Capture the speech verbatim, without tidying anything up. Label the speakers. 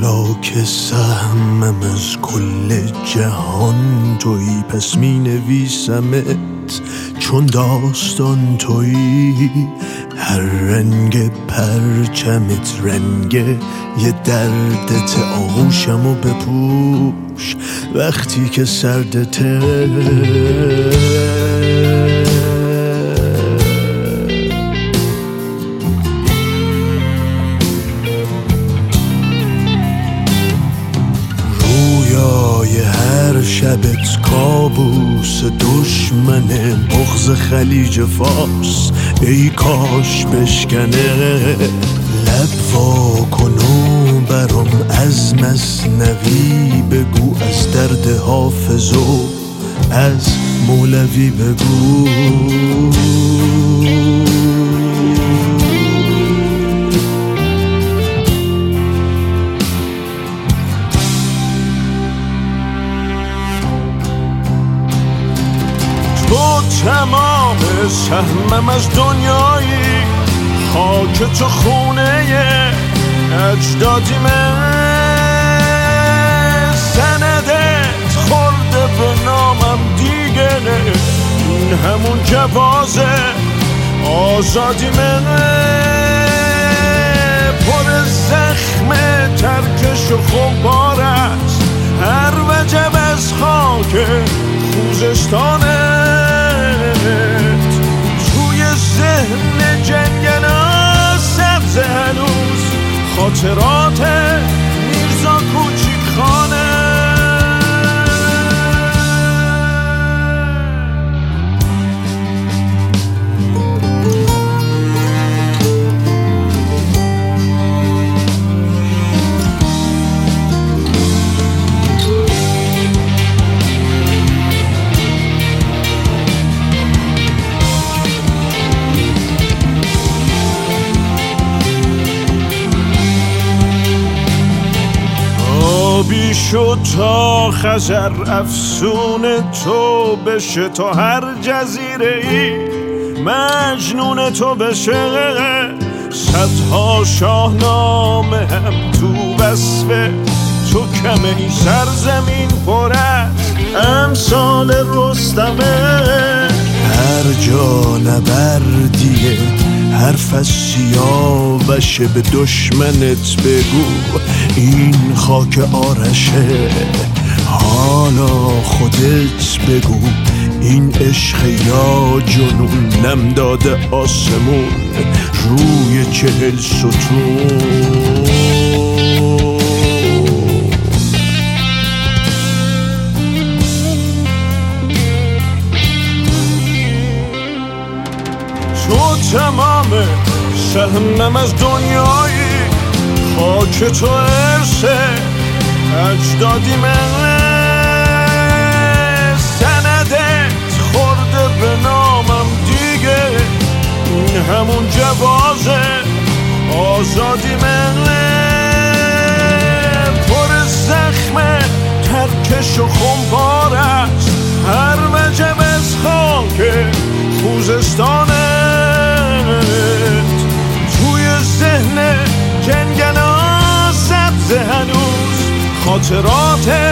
Speaker 1: حالا که سهمم از کل جهان تویی، پس می نویسمت چون داستان تویی. هر رنگ پرچمت رنگ یه دردت، آغوشمو بپوش وقتی که سردته. هر شبت کابوس دشمنه، بغض خلیج فارس ای کاش بشکنه. لب وا کن و برام از مثنوی بگو، از درد حافظ و از مولوی بگو.
Speaker 2: تو تمام سهمم از دنیایی، خاک تو خونه اجدادیمه. سندت خورده به نامم دیگه، این همون جوازه آزادیمه. پر زخم ترکش و خمار است هر وجب از خاک خوزستانه. توی ذهن جنگلا سبز هنوز خاطرات میرزا کوچیک خانه. آبی شد تا خزر افسون تو بشه، تا هر جزیره ای مجنون تو بشه. صدها شاهنامه هم تو وصف تو کمه، این سرزمین پر از امثال رستمه.
Speaker 1: هر جا نبردیه حرف از سیاوشه، به دشمنت بگو این خاک آرشه. حالا خودت بگو این عشق یا جنون، نم داده آسمون روی چهل ستون.
Speaker 2: تو تمام سهمم از دنیایی، خاک تو ارسه اجدادیمه. سندت خورده به نامم دیگه، این همون جوازه آزادیمه. پر زخم ترکش و خمپار است هر وجب از خاک خوزستانه. توی ذهن جنگلا سبز هنوز خاطرات